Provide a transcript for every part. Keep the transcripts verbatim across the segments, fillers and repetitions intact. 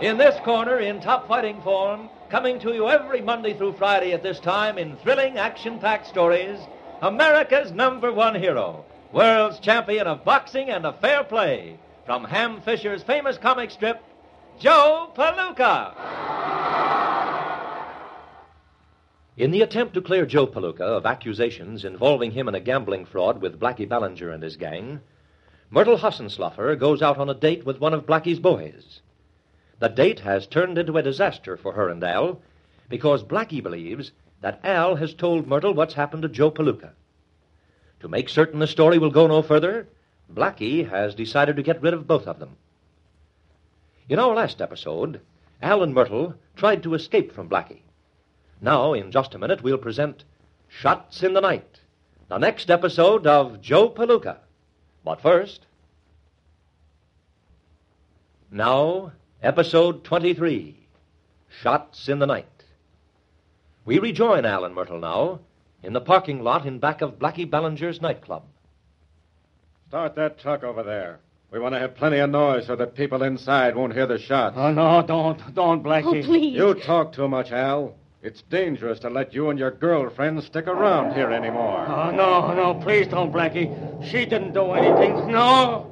In this corner, in top fighting form, coming to you every Monday through Friday at this time in thrilling, action-packed stories, America's number one hero, world's champion of boxing and of fair play, from Ham Fisher's famous comic strip, Joe Palooka. In the attempt to clear Joe Palooka of accusations involving him in a gambling fraud with Blackie Ballinger and his gang, Myrtle Hossensloffer goes out on a date with one of Blackie's boys. The date has turned into a disaster for her and Al because Blackie believes that Al has told Myrtle what's happened to Joe Palooka. To make certain the story will go no further, Blackie has decided to get rid of both of them. In our last episode, Al and Myrtle tried to escape from Blackie. Now, in just a minute, we'll present Shots in the Night, the next episode of Joe Palooka. But first, now, episode twenty-three, Shots in the Night. We rejoin Al and Myrtle now in the parking lot in back of Blackie Ballinger's nightclub. Start that truck over there. We want to have plenty of noise so that people inside won't hear the shots. Oh, no, don't. Don't, Blackie. Oh, please. You talk too much, Al. It's dangerous to let you and your girlfriend stick around here anymore. Oh, no, no, please don't, Blackie. She didn't do anything. No.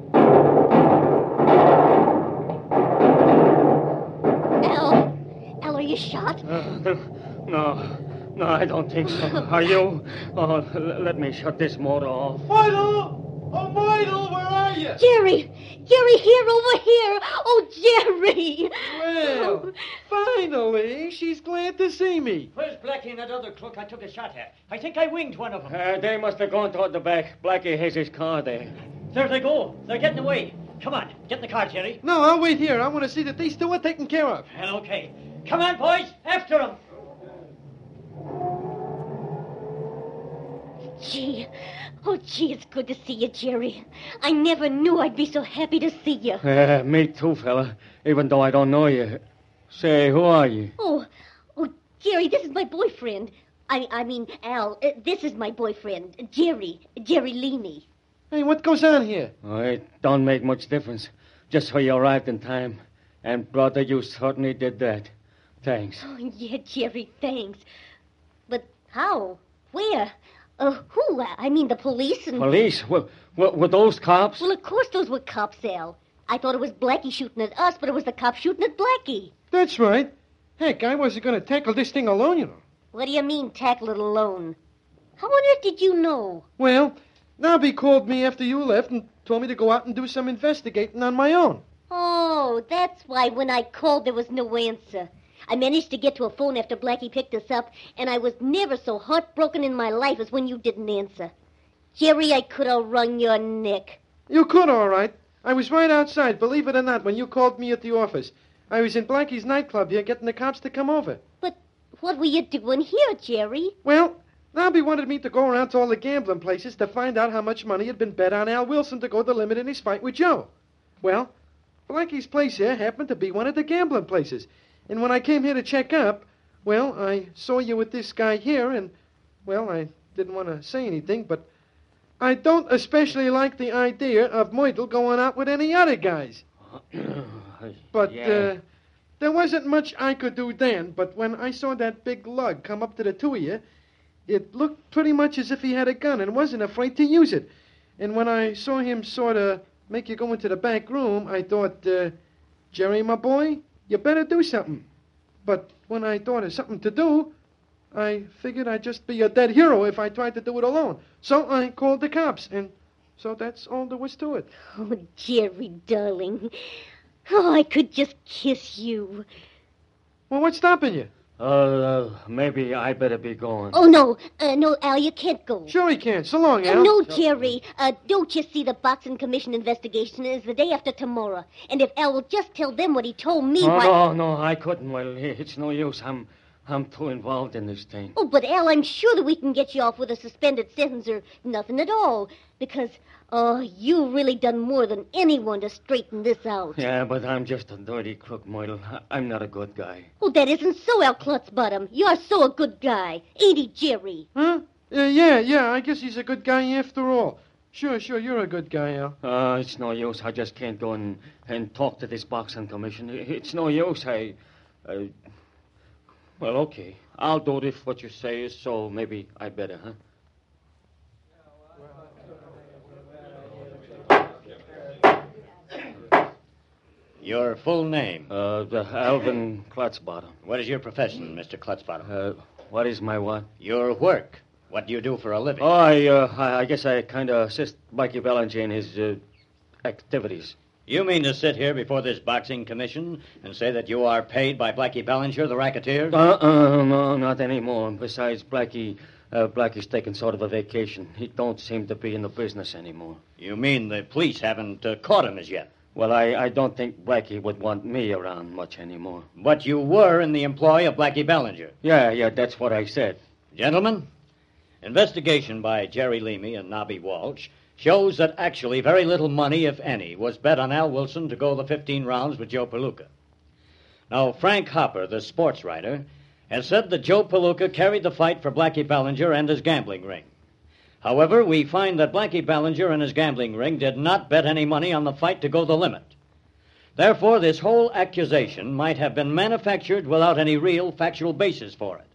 Al, Al, are you shot? Uh, no, no, I don't think so. Are you? Oh, l- let me shut this motor off. Myrtle! Oh, Myrtle, where are you? Jerry! Jerry, here, over here! Oh, Jerry! Well, finally, she's glad to see me. Where's Blackie and that other crook I took a shot at? I think I winged one of them. Uh, they must have gone toward the back. Blackie has his car there. There they go. They're getting away. Come on, get in the car, Jerry. No, I'll wait here. I want to see that these two are taken care of. Well, okay. Come on, boys. After them. Gee. Oh, gee, it's good to see you, Jerry. I never knew I'd be so happy to see you. Uh, me too, fella. Even though I don't know you. Say, who are you? Oh, oh, Jerry, this is my boyfriend. I, I mean, Al, uh, this is my boyfriend, Jerry, Jerry Leaney. Hey, what goes on here? Oh, it don't make much difference. Just so you arrived in time. And, brother, you certainly did that. Thanks. Oh, yeah, Jerry, thanks. But how? Where? Uh, who? I mean, the police and... Police? Well, were, were those cops? Well, of course those were cops, Al. I thought it was Blackie shooting at us, but it was the cops shooting at Blackie. That's right. Heck, I wasn't going to tackle this thing alone, you know. What do you mean, tackle it alone? How on earth did you know? Well, Nobby called me after you left and told me to go out and do some investigating on my own. Oh, that's why when I called there was no answer. I managed to get to a phone after Blackie picked us up, and I was never so heartbroken in my life as when you didn't answer. Jerry, I could have wrung your neck. You could, all right. I was right outside, believe it or not, when you called me at the office. I was in Blackie's nightclub here getting the cops to come over. But what were you doing here, Jerry? Well, Nobby wanted me to go around to all the gambling places to find out how much money had been bet on Al Wilson to go the limit in his fight with Joe. Well, Blackie's place here happened to be one of the gambling places. And when I came here to check up, well, I saw you with this guy here, and, well, I didn't want to say anything, but I don't especially like the idea of Myrtle going out with any other guys. But, yeah. uh, there wasn't much I could do then, but when I saw that big lug come up to the two of you, it looked pretty much as if he had a gun and wasn't afraid to use it. And when I saw him sort of make you go into the back room, I thought, uh, Jerry, my boy, you better do something. But when I thought of something to do, I figured I'd just be a dead hero if I tried to do it alone. So I called the cops, and so that's all there was to it. Oh, Jerry, darling. Oh, I could just kiss you. Well, what's stopping you? Uh, maybe I better be going. Oh, no. Uh, no, Al, you can't go. Sure he can. So long, Al. Uh, no, Jerry. Uh, don't you see the Boxing Commission investigation is the day after tomorrow. And if Al will just tell them what he told me, Oh, why... no, no, I couldn't. Well, it's no use. I'm, I'm too involved in this thing. Oh, but Al, I'm sure that we can get you off with a suspended sentence or nothing at all. Because, oh, you really done more than anyone to straighten this out. Yeah, but I'm just a dirty crook, Myrtle. I'm not a good guy. Oh, that isn't so, Al Klutzbottom. You're so a good guy. Ain't he, Jerry? Huh? Uh, yeah, yeah, I guess he's a good guy after all. Sure, sure, you're a good guy, Al. Uh, it's no use. I just can't go and, and talk to this boxing commission. It's no use. I, I... Well, okay. I'll do it if what you say is so. Maybe I better, huh? Your full name? Uh, the Alvin Klutzbottom. What is your profession, Mister Klutzbottom? Uh, what is my what? Your work. What do you do for a living? Oh, I, uh, I, I guess I kind of assist Blackie Bellinger in his uh, activities. You mean to sit here before this boxing commission and say that you are paid by Blackie Bellinger, the racketeer? Uh-uh, no, not anymore. Besides, Blackie, uh, Blackie's taking sort of a vacation. He don't seem to be in the business anymore. You mean the police haven't uh, caught him as yet? Well, I, I don't think Blackie would want me around much anymore. But you were in the employ of Blackie Bellinger. Yeah, yeah, that's what I said. Gentlemen, investigation by Jerry Leamy and Nobby Walsh shows that actually very little money, if any, was bet on Al Wilson to go the fifteen rounds with Joe Palooka. Now, Frank Hopper, the sports writer, has said that Joe Palooka carried the fight for Blackie Bellinger and his gambling ring. However, we find that Blackie Bellinger and his gambling ring did not bet any money on the fight to go the limit. Therefore, this whole accusation might have been manufactured without any real factual basis for it.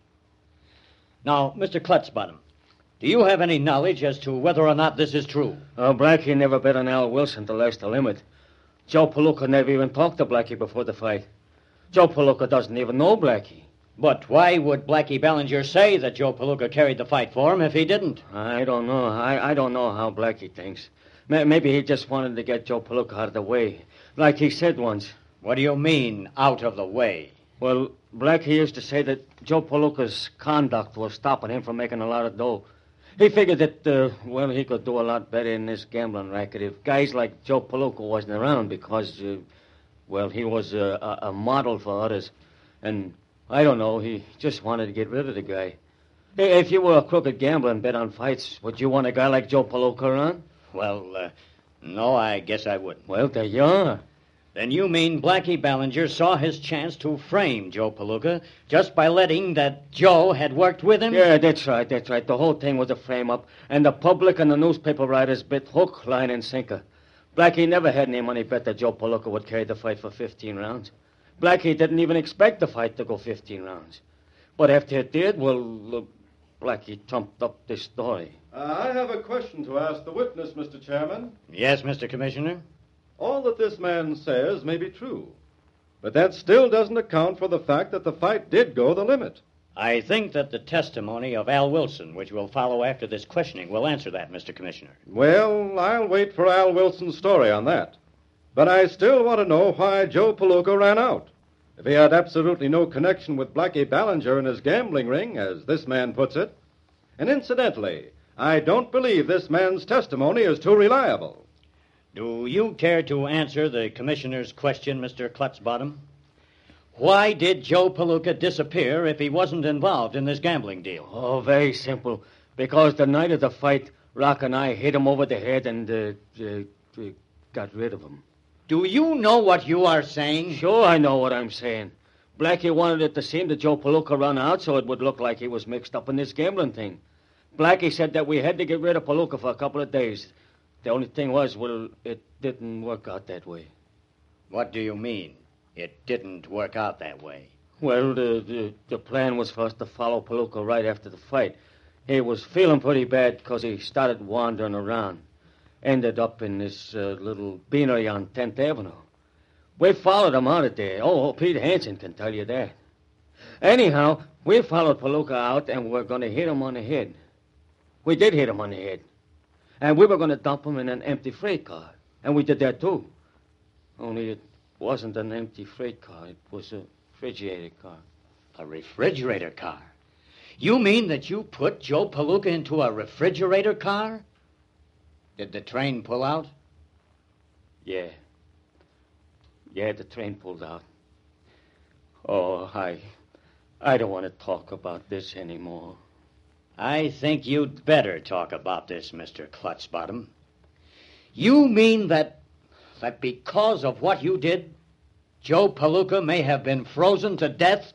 Now, Mister Klutzbottom, do you have any knowledge as to whether or not this is true? Uh, Blackie never bet on Al Wilson to last the limit. Joe Palooka never even talked to Blackie before the fight. Joe Palooka doesn't even know Blackie. But why would Blackie Bellinger say that Joe Palooka carried the fight for him if he didn't? I don't know. I, I don't know how Blackie thinks. Maybe he just wanted to get Joe Palooka out of the way. Like he said once. What do you mean, out of the way? Well, Blackie used to say that Joe Palooka's conduct was stopping him from making a lot of dough. He figured that, uh, well, he could do a lot better in this gambling racket if guys like Joe Palooka wasn't around because, uh, well, he was uh, a, a model for others. And I don't know, he just wanted to get rid of the guy. Hey, if you were a crooked gambler and bet on fights, would you want a guy like Joe Palooka around? Well, uh, no, I guess I wouldn't. Well, there you are. Then you mean Blackie Bellinger saw his chance to frame Joe Palooka just by letting that Joe had worked with him? Yeah, that's right, that's right. The whole thing was a frame-up, and the public and the newspaper writers bit hook, line, and sinker. Blackie never had any money bet that Joe Palooka would carry the fight for fifteen rounds. Blackie didn't even expect the fight to go fifteen rounds. But after it did, well, uh, Blackie trumped up this story. Uh, I have a question to ask the witness, Mister Chairman. Yes, Mister Commissioner? All that this man says may be true, but that still doesn't account for the fact that the fight did go the limit. I think that the testimony of Al Wilson, which will follow after this questioning, will answer that, Mister Commissioner. Well, I'll wait for Al Wilson's story on that. But I still want to know why Joe Palooka ran out. If he had absolutely no connection with Blackie Bellinger and his gambling ring, as this man puts it. And incidentally, I don't believe this man's testimony is too reliable. Do you care to answer the Commissioner's question, Mister Klutzbottom? Why did Joe Palooka disappear if he wasn't involved in this gambling deal? Oh, very simple. Because the night of the fight, Rock and I hit him over the head and uh, uh, uh, got rid of him. Do you know what you are saying? Sure, I know what I'm saying. Blackie wanted it to seem that Joe Palooka run out so it would look like he was mixed up in this gambling thing. Blackie said that we had to get rid of Palooka for a couple of days. The only thing was, well, it didn't work out that way. What do you mean? It didn't work out that way. Well, the, the, the plan was for us to follow Palooka right after the fight. He was feeling pretty bad because he started wandering around. Ended up in this uh, little beanery on tenth Avenue. We followed him out of there. Oh, Pete Hansen can tell you that. Anyhow, we followed Palooka out, and we were going to hit him on the head. We did hit him on the head. And we were going to dump him in an empty freight car. And we did that, too. Only it wasn't an empty freight car. It was a refrigerator car. A refrigerator car? You mean that you put Joe Palooka into a refrigerator car? Did the train pull out? Yeah. Yeah, the train pulled out. Oh, I... I don't want to talk about this anymore. I think you'd better talk about this, Mister Klutzbottom. You mean that... that because of what you did, Joe Palooka may have been frozen to death?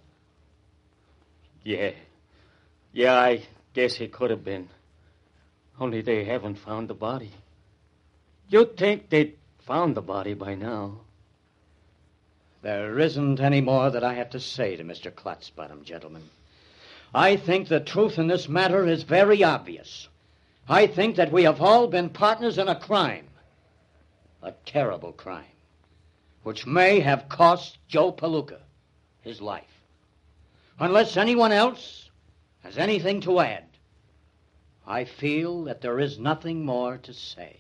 Yeah. Yeah, I guess he could have been. Only they haven't found the body. You'd think they'd found the body by now. There isn't any more that I have to say to Mister Clotsbottom, gentlemen. I think the truth in this matter is very obvious. I think that we have all been partners in a crime. A terrible crime. Which may have cost Joe Palooka his life. Unless anyone else has anything to add, I feel that there is nothing more to say.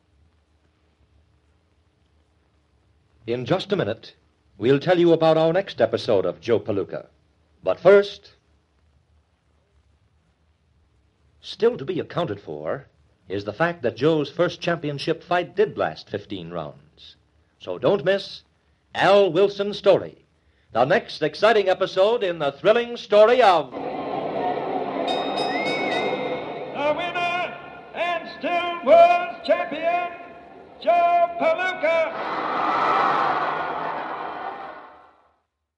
In just a minute, we'll tell you about our next episode of Joe Palooka. But first, still to be accounted for is the fact that Joe's first championship fight did last fifteen rounds. So don't miss Al Wilson's story, the next exciting episode in the thrilling story of... The winner and still world champion, Joe Palooka.